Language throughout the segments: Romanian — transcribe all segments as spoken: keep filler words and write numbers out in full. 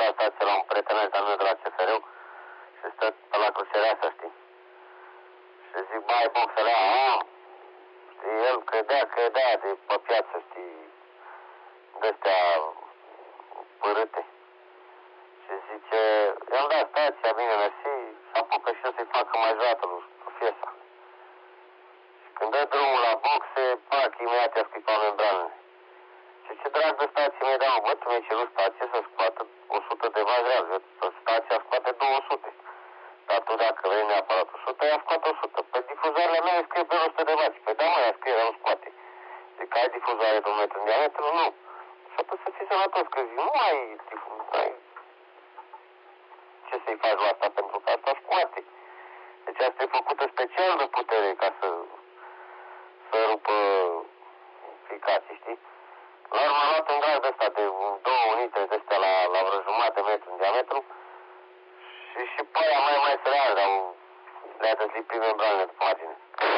dat stație la un prietenel de-al meu de la C F R-ul și stă pe la crucerea asta, știi? Și zic, bai, boxele aia, știi, el credea, credea de pe piață, știi, de-astea părâte. Și zice, i-am dat stația, bine, mersi, și apucă și eu să-i facă mai joată lui Fiesa. Și când dă drumul la boxe, pac, imediat i-a scuipat membranele. Și ce drag de stație mi-ai dat, bă, tu mi-ai cerut stație să scoată o sută de bani real, stația scoate două sute. Dar tu dacă vrei neapărat o sută, ea scoate o sută. Pe difuzoarele mele scrie pe o sută de bani. Păi da, mă, ea scrie, ea nu scoate. Zic, ai difuzoare de un metru în diametru? Nu. Și atunci să fii sănătos, că zic, nu ai difuzoare. Ce să-i faci la asta? Pentru că asta scoate. Deci asta e făcută special de putere ca să, să rupă ficații, știi? La urmă am luat un drag de ăsta de două unite de astea la, la vreo jumătate de metru în diametru și și pe aia mai mai săreală, dar le-a deslipit membranele de margine.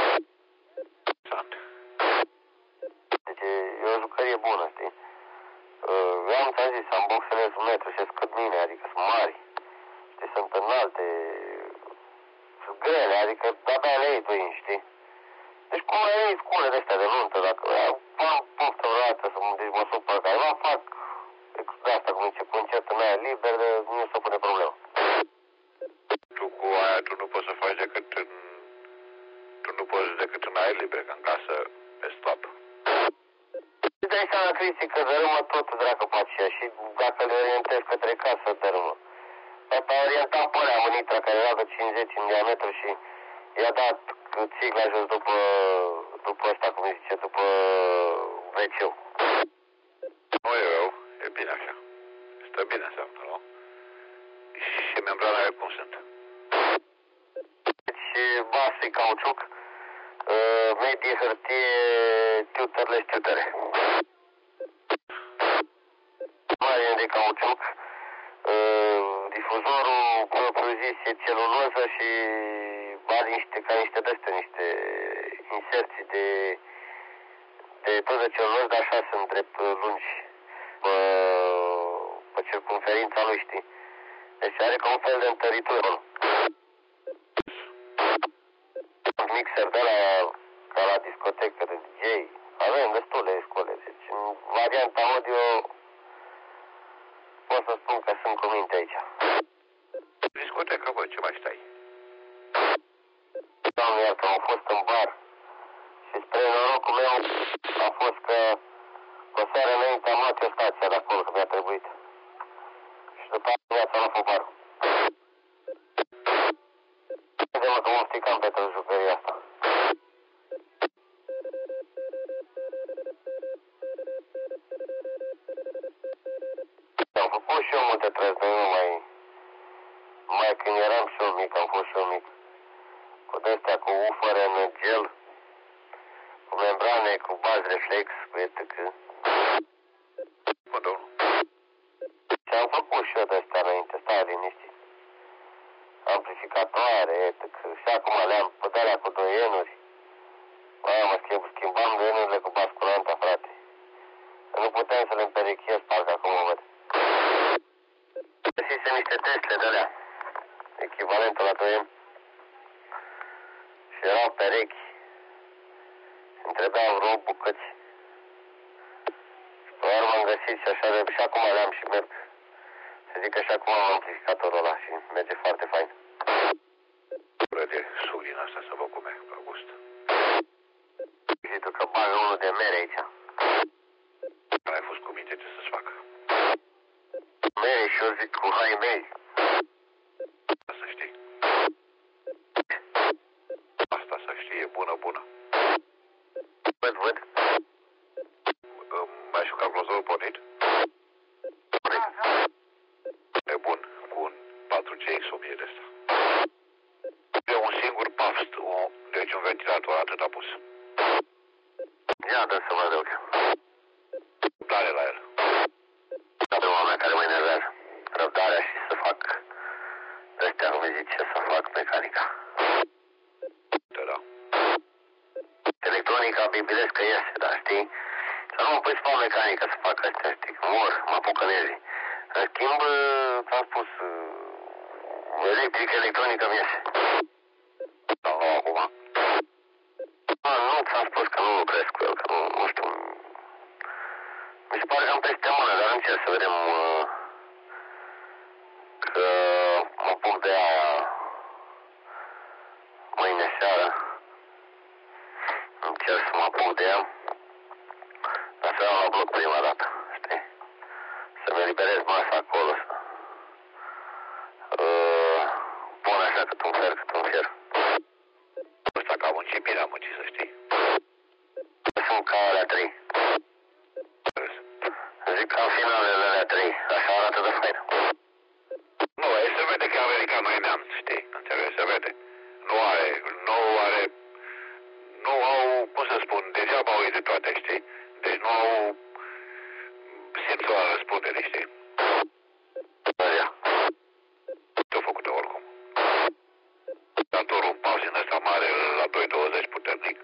Deci e o jucărie bună, știi? Eu am ți-am zis, am boxele sunt metru și sunt cât mine, adică sunt mari. Știi, sunt înalte, sunt grele, adică de-abia le iei tu inși, știi? Deci cum le iei scule de astea de nuntă, dacă am poftă o dată să mă, deci mă supăr ca eu, fac de asta, cum zice, concert în aia liber, nu se pune problemă. Tu cu aia tu nu poți să faci decât în... Tu nu poți decât în aer liber, că în casă e slab. Și dai seama, Cristi, că dărâmă tot dracă pe aceea și dacă le orientezi către casă, dărâmă. Tata a orientat pe alea mânitra care era de cincizeci în diametru și i-a dat țigla jos după, după ăsta, cum zice, după V C-ul. Nu e rău, e bine așa. Stă bine înseamnă, nu? Și membranele cum sunt? Deci basă cauciuc, uh, medie hârtie, tiutărle și tiutăre. Marine de cauciuc, uh, difuzorul propriu-zis e celuloză și are niște, ca niște dăste, niște inserții de, de tot de celuloză, dar așa sunt drept lungi pe, pe circumferința lui, știi? Deci are ca un fel de întăritură. Un mixer de la, ca la discotecă de D J. Avem destule scole. Deci în varianta audio pot să spun că sunt cu minte aici. Discotecă, bă, ce mai stai? Doamne iartă, am fost în bar și spre norocul meu a fost că o seară înainte am luat eu stația de acolo, că mi-a trebuit. Și după aceea mi-a luat pe barul. Crede-mă că mă sticam pentru jucăria asta. Am făcut și eu multe trăzi, nu mai, mai când eram și eu mic, am fost și eu mic. Cu de-astea, cu ufăre în gel, cu membrane, cu bazi reflex, cu et cetera. Bă, domnul. Și am făcut și eu de-astea înainte, stai liniștit. Amplificatoare, et cetera. Și acum le-am pe de-alea cu doi enuri. Aia mă schimb, schimbam de enurile cu basculanta, frate. Că nu puteam să le împerechez, parcă acum mă văd. Găsisem niște Tesle de-alea, echivalentul la doi M. Și erau perechi. Îmi trebuiau vreo bucăți. Și pe urmă am găsit și așa de... Și acum le-am și merg. Să zic că și acum am amplificatorul ăla și merge foarte fain. Ură de suc din asta să vă cum e, pe gust. Și tu că bagă unul de mere aici. Ai fost cu minte ce să-ți facă. Mere și eu zic cu hai mei. Să știi. Asta să știi, e bună, bună. Văd, văd. Mai știu calculatorul pornit? E bun, cu un patru G X o mie de ăsta. E un singur paft, o, deci un ventilator atât a pus. Ia dă să văd eu. Răbdare la el. Toată oameni care mă enervează. Răbdarea și să fac de-astea, nu mi zice, să fac mecanica. Da, da. Electronica, bibilesc că iese, dar știi? Să nu mă pui să fac mecanică, să fac astea, știi? Mor, mă apucă nervii. În schimb, ți-am spus, electric, electronică mi iese. Sau nu acum? Nu, nu ți-am spus că nu lucrez cu el, că nu, nu știu. Mi se pare că am peste mână, dar încerc să vedem uh, că mă apuc de aia mâine seară. Încerc să mă apuc de ea. Dar să iau la bloc prima dată, știi? Să-mi eliberez masa acolo, să uh, pun așa cât un fer, cât un fier. Ăsta că a muncit bine, a muncit, să știi. Sunt ca alea trei. Zic ca în finalele alea trei, așa arată de faină. Nu, e se vede că americanul e neamț, știi? Înțelegi, se vede. Nu are, nu are, nu au, cum să spun, degeaba au de toate, știi? Deci nu au simțul la răspundere, știi? Așa. Ce-au făcut oricum. Datorul un pas în ăsta mare la doi douăzeci puternic.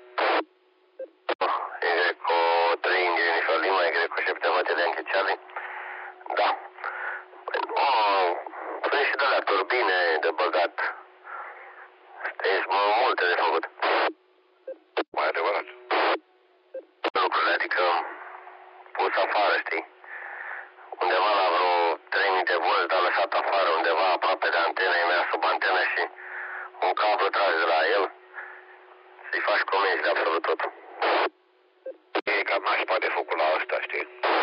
Y cu trei ingrediente și o lima, Y cu șapte hotele închiciale. Da. Păi nu, sunt și de la turbine de băgat. Știi, multe de făcut. Mai adevărat. Lucrurile, adică pus afară, știi? Undeva la vreo trei mii de volți, dar lăsat afară, undeva aproape de antena, e mea sub antenă și un cablu tras de la el. Să-i faci comenzi de absolut tot. E cam nașpa de făcut la ăsta, știi?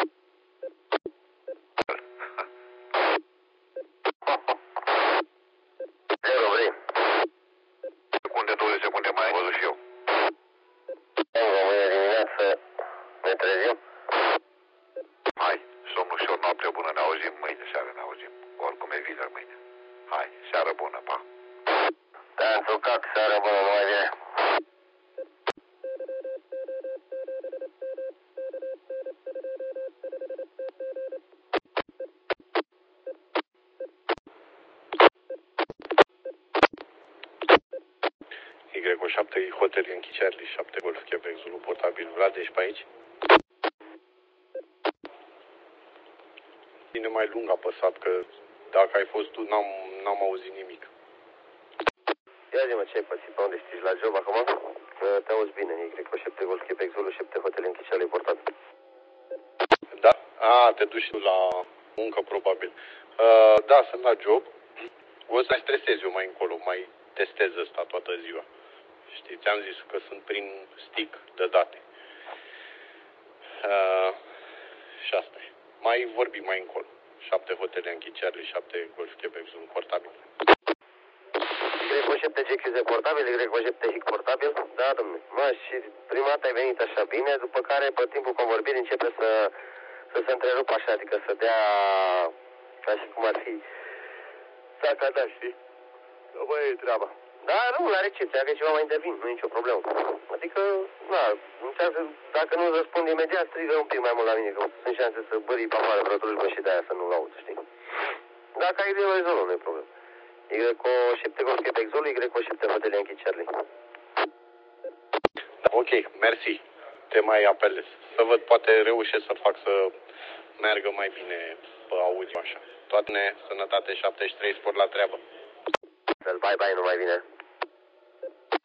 Zero, vrei? Secunde, douăzeci secunde mai am văzut și eu. Încă mâine dimineață ne trezim. Hai, somn ușor, noapte bună, ne auzim mâine seară, ne auzim. Oricum e vineri mâine. Hai, seară bună, pa. Te-am țucat, seară bună, numai bine. Y cu șapte Hotel Yankee Charlie, șapte Golf Quebec Zulu portabil. Vlad, ești pe aici? Bine mai lung apăsat, că dacă ai fost tu, n-am, n-am auzit nimic. Ia zi-mă, ce ai pățit, pe unde știi, la job acum? Că te auzi bine, Y cu șapte Golf Quebec Zulu, șapte Hotel Yankee Charlie portabil. Da? A, te duci tu la muncă, probabil. Uh, da, sunt la job. O să mai stresez eu mai încolo, mai testez ăsta toată ziua. Știi, ți-am zis că sunt prin stick de date. Uh, și asta e. Mai vorbim mai încolo. șapte Hotel Yankee Charlie, șapte Golf Quebec Zulu portabil. Y cu șapte G Q Z portabil, Y cu șapte H I C portabil. Da, domnule. Mă, și prima dată ai venit așa bine, după care, pe timpul convorbirii, începe să, să se întrerupă așa, adică să dea, ca și cum ar fi, saca ta, știi? Nu mai e treaba. Da, nu, la recepție, dacă ceva mai intervin, nu e nicio problemă. Adică, na, încearcă, dacă nu răspund imediat, strigă un pic mai mult la mine, că sunt șanse să bării pe afară vreo drujbă și de-aia să nu-l aud, știi? Dacă ai greu, rezolvă, nu e problemă. Y cu șapte Golf Quebec Zulu, Y cu șapte Hotel Yankee Charlie. Ok, mersi. Te mai apelez. Să văd, poate reușesc să fac să meargă mai bine pe audio așa. Toate ne, sănătate șaptezeci și trei, spor la treabă. Bye, bye, nu mai vine.